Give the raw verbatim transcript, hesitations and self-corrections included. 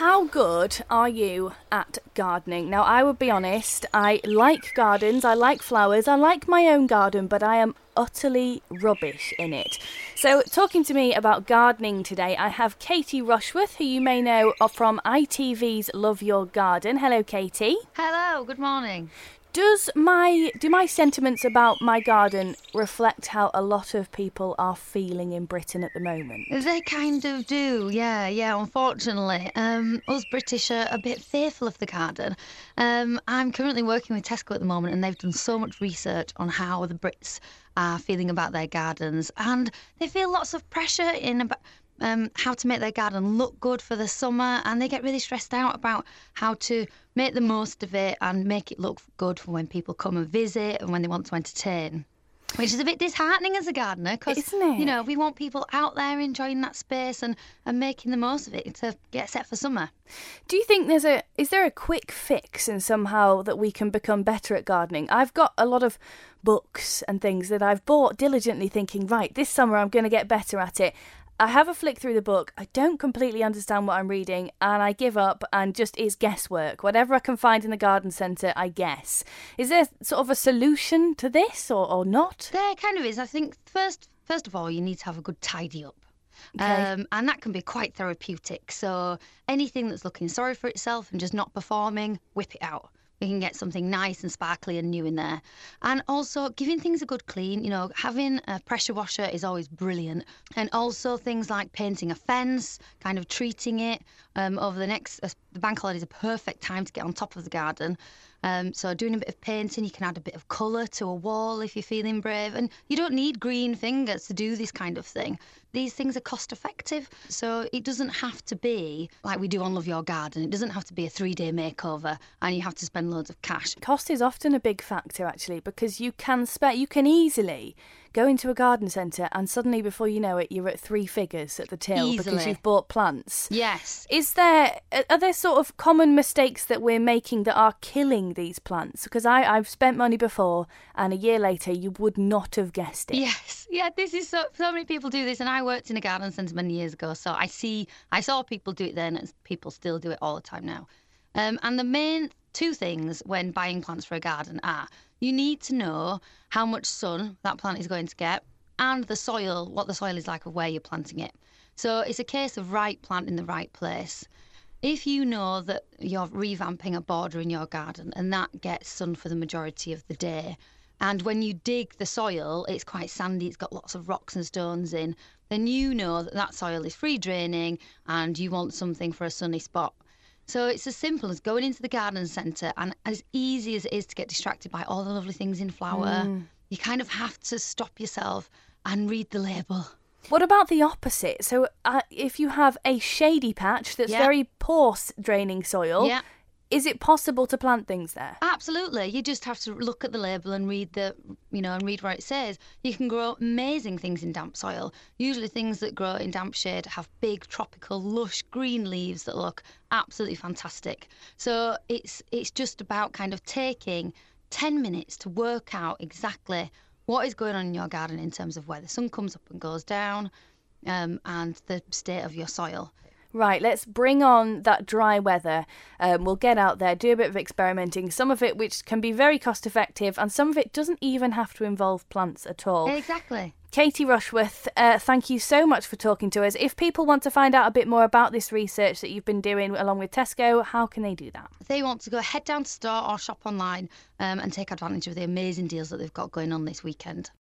How good are you at gardening? Now, I would be honest, I like gardens, I like flowers, I like my own garden, but I am utterly rubbish in it. So, talking to me about gardening today, I have Katie Rushworth, who you may know from I T V's Love Your Garden. Hello, Katie. Hello, good morning. Does my do my sentiments about my garden reflect how a lot of people are feeling in Britain at the moment? They kind of do, yeah, yeah, unfortunately. Um, us British are a bit fearful of the garden. Um, I'm currently working with Tesco at the moment, and they've done so much research on how the Brits are feeling about their gardens, and they feel lots of pressure in about Um, how to make their garden look good for the summer, and they get really stressed out about how to make the most of it and make it look good for when people come and visit and when they want to entertain. Which is a bit disheartening as a gardener, because, Isn't it? you know, we want people out there enjoying that space and, and making the most of it to get set for summer. Do you think there's a is there a quick fix and somehow that we can become better at gardening? I've got a lot of books and things that I've bought diligently thinking, right, this summer I'm going to get better at it. I have a flick through the book, I don't completely understand what I'm reading, and I give up and just is guesswork. Whatever I can find in the garden centre, I guess. Is there sort of a solution to this or, or not? There kind of is. I think first first of all, you need to have a good tidy up. Okay. Um, and that can be quite therapeutic. So anything that's looking sorry for itself and just not performing, whip it out. We can get something nice and sparkly and new in there. And also giving things a good clean, you know, having a pressure washer is always brilliant. And also things like painting a fence, kind of treating it um, over the next, uh, the bank holiday is a perfect time to get on top of the garden. Um, so doing a bit of painting, you can add a bit of colour to a wall if you're feeling brave. And you don't need green fingers to do this kind of thing. These things are cost effective, so it doesn't have to be like we do on Love Your Garden. It doesn't have to be a three-day makeover and you have to spend loads of cash. Cost is often a big factor, actually, because you can spend, you can easily go into a garden centre and suddenly, before you know it, you're at three figures at the till because Easily. you've bought plants. Yes. Is there, are there sort of common mistakes that we're making that are killing these plants? Because I, I've spent money before and a year later you would not have guessed it. Yes, yeah, this is so, so many people do this, and I worked in a garden centre many years ago, so I see, I saw people do it then, and people still do it all the time now. Um, and the main two things when buying plants for a garden are, you need to know how much sun that plant is going to get, and the soil, what the soil is like of where you're planting it. So it's a case of right plant in the right place. If you know that you're revamping a border in your garden and that gets sun for the majority of the day, and when you dig the soil, it's quite sandy, it's got lots of rocks and stones in, then you know that that soil is free draining and you want something for a sunny spot. So it's as simple as going into the garden centre, and as easy as it is to get distracted by all the lovely things in flower, mm. you kind of have to stop yourself and read the label. What about the opposite? So uh, if you have a shady patch that's yeah. very poor draining soil, yeah. is it possible to plant things there? Absolutely. You just have to look at the label and read the, you know, and read where it says. You can grow amazing things in damp soil. Usually things that grow in damp shade have big, tropical, lush green leaves that look absolutely fantastic. So it's it's just about kind of taking ten minutes to work out exactly what is going on in your garden in terms of where the sun comes up and goes down, um, and the state of your soil. Right, let's bring on that dry weather. Um, we'll get out there, do a bit of experimenting, some of it which can be very cost effective, and some of it doesn't even have to involve plants at all. Exactly. Katie Rushworth, uh, thank you so much for talking to us. If people want to find out a bit more about this research that you've been doing along with Tesco, how can they do that? If they want to go head down to store or shop online um, and take advantage of the amazing deals that they've got going on this weekend.